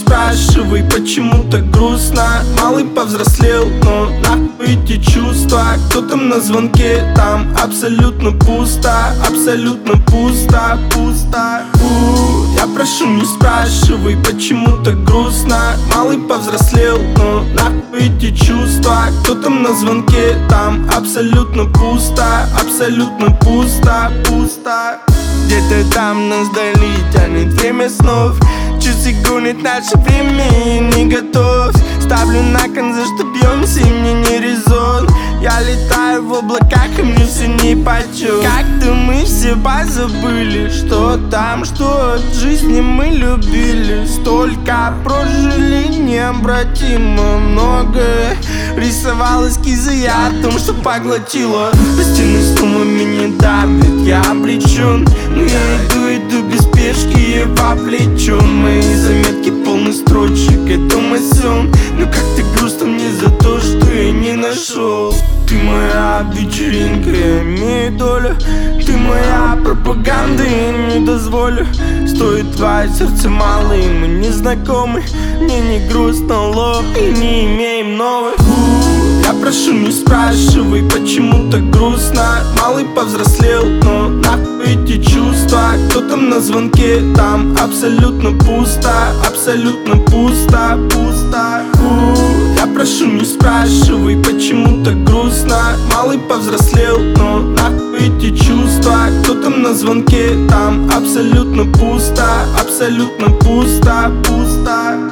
спрашивай, почему так грустно. Малый повзрослел, но нахуй эти чувства. Кто там на звонке? Там абсолютно пусто, абсолютно пусто, пусто. Я прошу, не спрашивай, почему так грустно. Малый повзрослел, но нахуй эти чувства. Кто там на звонке? Там абсолютно пусто, абсолютно пусто, пусто. Где-то там нас вдали тянет время снов. Часы гонят наше время, и не готов. Ставлю на кон, за что бьемся, и мне не резон. Я летаю в облаках, и мне все нипочем. Как-то мы все позабыли, что там, что от жизни мы любили. Столько прожили необратимо многое. Рисовал эскизы я о том, что поглотила. Стены снова меня давят, я обречен. Но я иду без спешки, я вовлечен. Мои заметки полны строчек, это мой сон. Но как-то грустно мне за то, что я не нашел. Ты моя вечеринка, я имею долю. Ты моя пропаганда, я не дозволю. Стоит твое сердце мало, и мы не знакомы. Мне не грустно, лоб, и не имеем новых. Я прошу, не спрашивай, почему так грустно. Малый повзрослел, но нахуй эти чувства. Кто там на звонке? Там абсолютно пусто, абсолютно пусто, пусто. Я прошу, не спрашивай, почему так грустно. Малый повзрослел, но нахуй эти чувства. Кто там на звонке? Там абсолютно пусто, абсолютно пусто, пусто.